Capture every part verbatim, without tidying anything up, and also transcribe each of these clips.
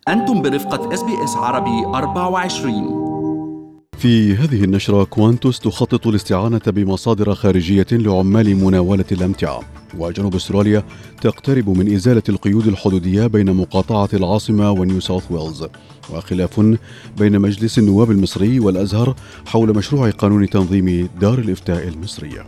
أنتم برفقة إس بي إس عربي أربعة وعشرين. في هذه النشرة، كوانتوس تخطط الاستعانة بمصادر خارجية لعمال مناولة الأمتعة، وجنوب أستراليا تقترب من إزالة القيود الحدودية بين مقاطعة العاصمة ونيو ساوث ويلز، وخلاف بين مجلس النواب المصري والأزهر حول مشروع قانون تنظيم دار الإفتاء المصرية.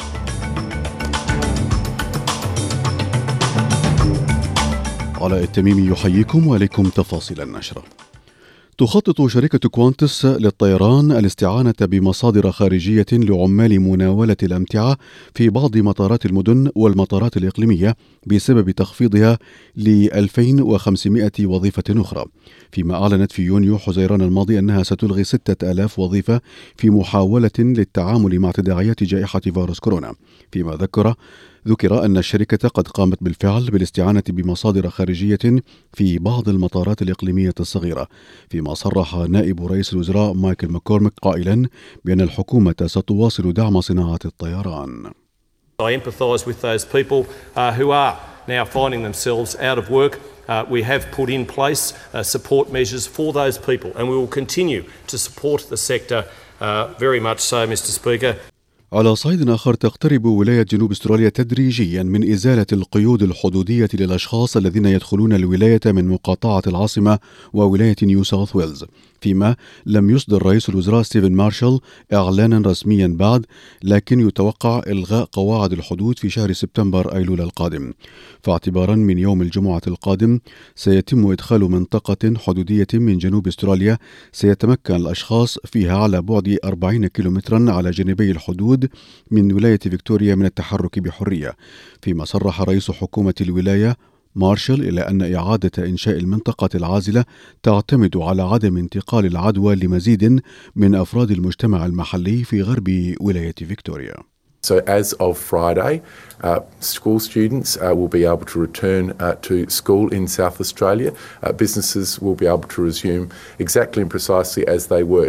علاء التميمي يحييكم وإليكم تفاصيل النشرة. تخطط شركة كوانتس للطيران الاستعانة بمصادر خارجية لعمال مناولة الأمتعة في بعض مطارات المدن والمطارات الإقليمية بسبب تخفيضها ل ألفين وخمسمائة وظيفة أخرى، فيما أعلنت في يونيو حزيران الماضي أنها ستلغي ستة آلاف وظيفة في محاولة للتعامل مع تداعيات جائحة فيروس كورونا. فيما ذكر ذكر أن الشركة قد قامت بالفعل بالاستعانة بمصادر خارجية في بعض المطارات الإقليمية الصغيرة، فيما صرح نائب رئيس الوزراء مايكل ماكورميك قائلا بأن الحكومة ستواصل دعم صناعة الطيران. I empathise with those people uh, who are now finding themselves out of work. Uh, we have put in place uh, support measures for those people, and we will continue to support the sector uh, very much so, Mister Speaker. على صعيد آخر، تقترب ولاية جنوب أستراليا تدريجيا من إزالة القيود الحدودية للأشخاص الذين يدخلون الولاية من مقاطعة العاصمة وولاية نيو ساوث ويلز، فيما لم يصدر رئيس الوزراء ستيفن مارشال إعلانا رسميا بعد، لكن يتوقع إلغاء قواعد الحدود في شهر سبتمبر أيلول القادم. فاعتبارا من يوم الجمعة القادم سيتم إدخال منطقة حدودية من جنوب أستراليا سيتمكن الأشخاص فيها على بعد أربعين كيلومترا على جانبي الحدود من ولاية فيكتوريا من التحرك بحرية، فيما صرح رئيس حكومة الولاية مارشال إلى أن إعادة إنشاء المنطقة العازلة تعتمد على عدم انتقال العدوى لمزيد من أفراد المجتمع المحلي في غرب ولاية فيكتوريا. So as of Friday, uh, school students uh, will be able to return uh, to school in South Australia. Uh, businesses will be able to resume exactly and precisely as they were.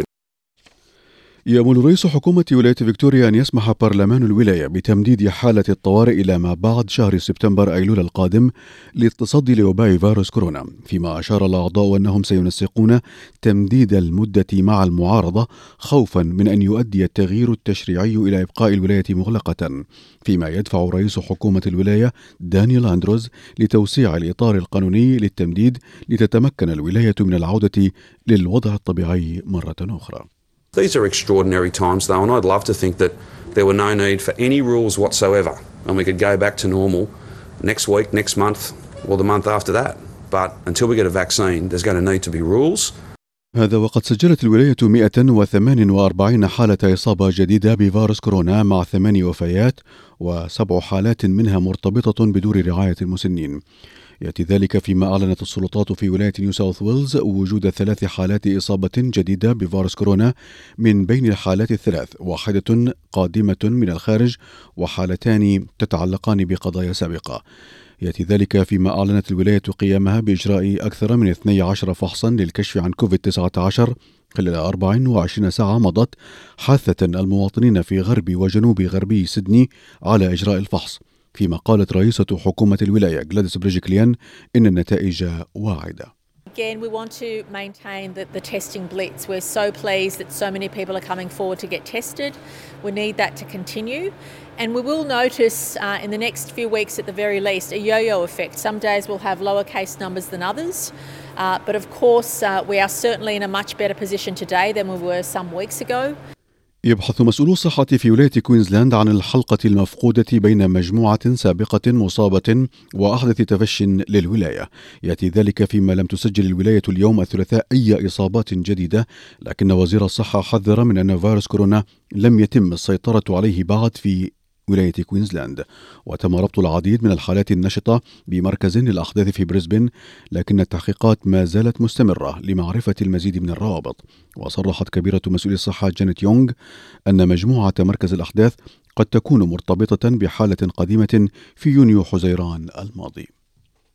يأمل رئيس حكومة ولاية فيكتوريا أن يسمح برلمان الولاية بتمديد حالة الطوارئ إلى ما بعد شهر سبتمبر أيلول القادم للتصدي لوباء فيروس كورونا، فيما أشار الأعضاء أنهم سينسقون تمديد المدة مع المعارضة خوفا من أن يؤدي التغيير التشريعي إلى إبقاء الولاية مغلقة، فيما يدفع رئيس حكومة الولاية دانيال أندروز لتوسيع الإطار القانوني للتمديد لتتمكن الولاية من العودة للوضع الطبيعي مرة أخرى. These are extraordinary times, though, and I'd love to think that there were no need for any rules whatsoever and we could go back to normal next week, next month, or the month after that. But until we get a vaccine, there's going to need to be rules. هذا وقد سجلت الولاية مئة وثمانية وأربعين حالة إصابة جديدة بفيروس كورونا مع ثماني وفيات وسبع حالات منها مرتبطة بدور رعاية المسنين. يأتي ذلك فيما أعلنت السلطات في ولاية نيو ساوث ويلز وجود ثلاث حالات إصابة جديدة بفيروس كورونا، من بين الحالات الثلاث واحدة قادمة من الخارج وحالتان تتعلقان بقضايا سابقة. يأتي ذلك فيما أعلنت الولاية قيامها بإجراء أكثر من اثني عشر فحصا للكشف عن كوفيد تسعة عشر خلال أربع وعشرين ساعة مضت، حاثة المواطنين في غرب وجنوب غربي سيدني على إجراء الفحص، فيما قالت رئيسة حكومة الولاية غلاديس بريجكليان إن النتائج واعدة. Again, we want to maintain the, the testing blitz. We're so pleased that so many people are coming forward to get tested. We need that to continue. And we will notice uh, in the next few weeks at the very least a yo-yo effect. Some days we'll have lower case numbers than others. Uh, but of course, uh, we are certainly in a much better position today than we were some weeks ago. يبحث مسؤولو الصحة في ولاية كوينزلاند عن الحلقة المفقودة بين مجموعة سابقة مصابة وأحدث تفش للولاية. يأتي ذلك فيما لم تسجل الولاية اليوم الثلاثاء أي إصابات جديدة، لكن وزير الصحة حذر من أن فيروس كورونا لم يتم السيطرة عليه بعد في ولاية كوينزلاند، وتم ربط العديد من الحالات النشطة بمركز للأحداث في بريسبن، لكن التحقيقات ما زالت مستمرة لمعرفة المزيد من الروابط. وصرحت كبيرة مسؤولي الصحة جانيت يونغ أن مجموعة مركز الأحداث قد تكون مرتبطة بحالة قديمة في يونيو حزيران الماضي.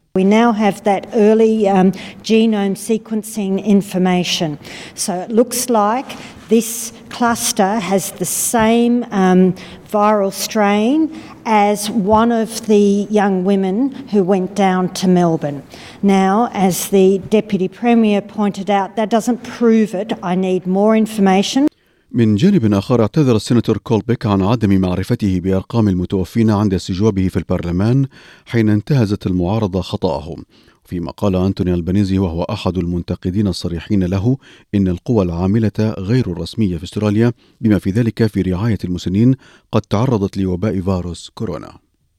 We now have that early um, genome sequencing information. So it looks like this cluster has the same um, viral strain as one of the young women who went down to Melbourne. Now, as the Deputy Premier pointed out, that doesn't prove it. I need more information. من جانب آخر اعتذر السيناتور كولبيك عن عدم معرفته بأرقام المتوفين عند استجوابه في البرلمان حين انتهزت المعارضة خطأه، فيما قال أنتوني ألبانيزي وهو أحد المنتقدين الصريحين له إن القوى العاملة غير الرسمية في استراليا بما في ذلك في رعاية المسنين قد تعرضت لوباء فيروس كورونا.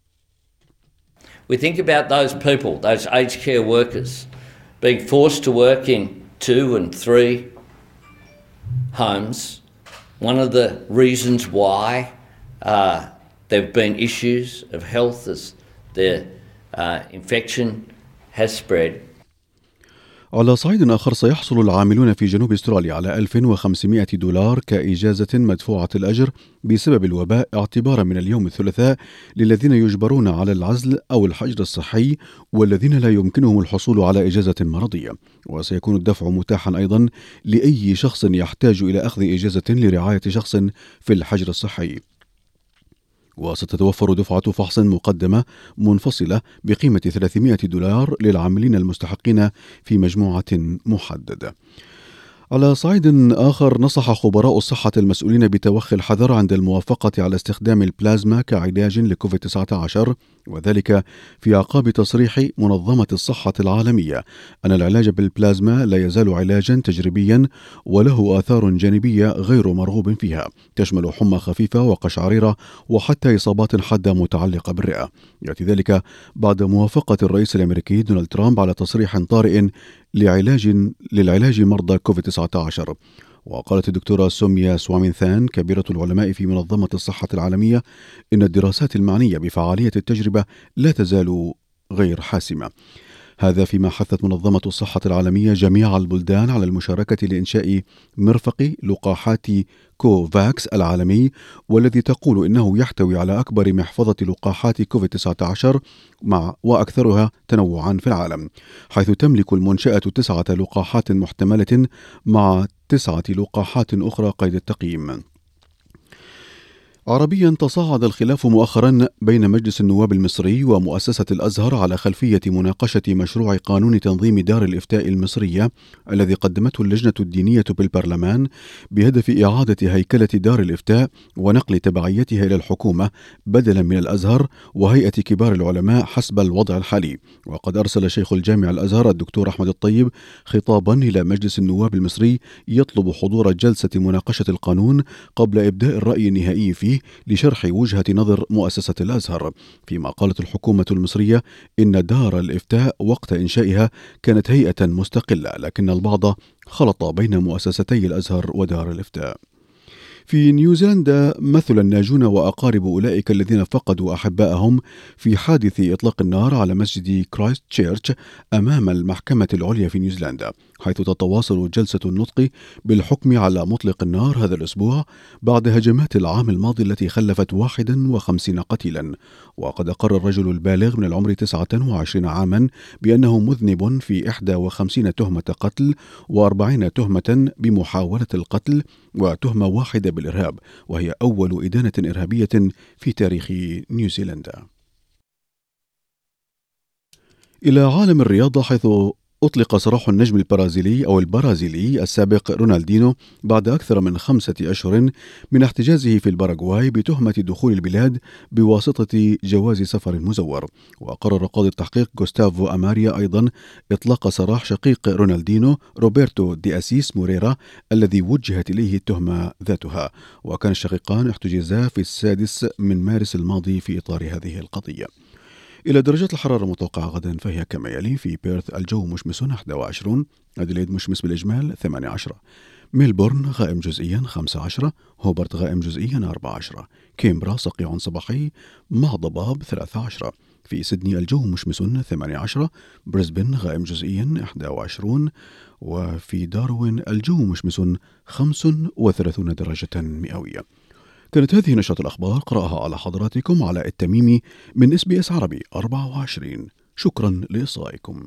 We think about those people, those aged care workers being forced to work in two and three homes. One of the reasons why uh, there have been issues of health as their uh, infection has spread. على صعيد آخر سيحصل العاملون في جنوب استراليا على ألف وخمسمائة دولار كإجازة مدفوعة الأجر بسبب الوباء اعتبارا من اليوم الثلاثاء للذين يجبرون على العزل أو الحجر الصحي والذين لا يمكنهم الحصول على إجازة مرضية، وسيكون الدفع متاحا أيضا لأي شخص يحتاج إلى أخذ إجازة لرعاية شخص في الحجر الصحي. وستتوفر دفعة فحص مقدمة منفصلة بقيمة ثلاثمائة دولار للعاملين المستحقين في مجموعة محددة. على صعيد آخر نصح خبراء الصحة المسؤولين بتوخي الحذر عند الموافقة على استخدام البلازما كعلاج لكوفيد تسعة عشر، وذلك في أعقاب تصريح منظمة الصحة العالمية أن العلاج بالبلازما لا يزال علاجا تجريبيا وله آثار جانبية غير مرغوب فيها تشمل حمى خفيفة وقشعريرة وحتى إصابات حادة متعلقة بالرئة. يأتي ذلك بعد موافقة الرئيس الأمريكي دونالد ترامب على تصريح طارئ لعلاج للعلاج مرضى كوفيد تسعة عشر. وقالت الدكتورة سوميا سوامينثان كبيرة العلماء في منظمة الصحة العالمية إن الدراسات المعنية بفعالية التجربة لا تزال غير حاسمة. هذا فيما حثت منظمة الصحة العالمية جميع البلدان على المشاركة لإنشاء مرفق لقاحات كوفاكس العالمي، والذي تقول إنه يحتوي على أكبر محفظة لقاحات كوفيد تسعة عشر مع وأكثرها تنوعا في العالم، حيث تملك المنشأة تسعة لقاحات محتملة مع تسعة لقاحات أخرى قيد التقييم. عربيا تصاعد الخلاف مؤخرا بين مجلس النواب المصري ومؤسسة الأزهر على خلفية مناقشة مشروع قانون تنظيم دار الإفتاء المصرية الذي قدمته اللجنة الدينية بالبرلمان بهدف إعادة هيكلة دار الإفتاء ونقل تبعيتها إلى الحكومة بدلا من الأزهر وهيئة كبار العلماء حسب الوضع الحالي. وقد أرسل شيخ الجامع الأزهر الدكتور أحمد الطيب خطابا إلى مجلس النواب المصري يطلب حضور جلسة مناقشة القانون قبل إبداء الرأي النهائي فيه لشرح وجهة نظر مؤسسة الأزهر. فيما قالت الحكومة المصرية إن دار الإفتاء وقت إنشائها كانت هيئة مستقلة، لكن البعض خلط بين مؤسستي الأزهر ودار الإفتاء. في نيوزيلندا مثل الناجون وأقارب أولئك الذين فقدوا أحبائهم في حادث إطلاق النار على مسجد كرايست تشيرش أمام المحكمة العليا في نيوزيلندا، حيث تتواصل جلسة النطق بالحكم على مطلق النار هذا الأسبوع بعد هجمات العام الماضي التي خلفت واحد وخمسين قتيلا. وقد أقر الرجل البالغ من العمر تسعة وعشرين عاما بأنه مذنب في إحدى وخمسين تهمة قتل وأربعين تهمة بمحاولة القتل وتهمة واحدة بالإرهاب، وهي أول إدانة إرهابية في تاريخ نيوزيلندا. إلى عالم الرياضة، حيث أطلق سراح النجم البرازيلي أو البرازيلي السابق رونالدينو بعد أكثر من خمسة أشهر من احتجازه في الباراغواي بتهمة دخول البلاد بواسطة جواز سفر مزور. وقرر قاضي التحقيق غوستافو أماريا أيضا إطلاق سراح شقيق رونالدينو روبرتو دي أسيس موريرا الذي وجهت إليه التهمة ذاتها، وكان الشقيقان احتجزا في السادس من مارس الماضي في إطار هذه القضية. إلى درجات الحرارة المتوقعة غدا فهي كما يلي: في بيرث الجو مشمس واحد وعشرين، أديليد مشمس بالإجمال ثمانية عشر، ميلبورن غائم جزئيا خمسة عشر، هوبرت غائم جزئيا أربعة عشر، كيمبرا صقيع صباحي مع ضباب ثلاثة عشر، في سيدني الجو مشمس ثمانية عشر، بريسبن غائم جزئيا واحد وعشرين، وفي داروين الجو مشمس خمسة وثلاثين درجة مئوية. كانت هذه نشرة الأخبار قرأها على حضراتكم على التميمي من إس بي إس عربي أربعة وعشرين. شكرا لإصغائكم.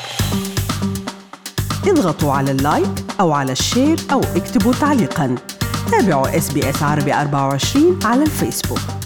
اضغطوا على اللايك أو على الشير أو اكتبوا تعليقا. تابعوا إس بي إس عربي أربعة وعشرين على الفيسبوك.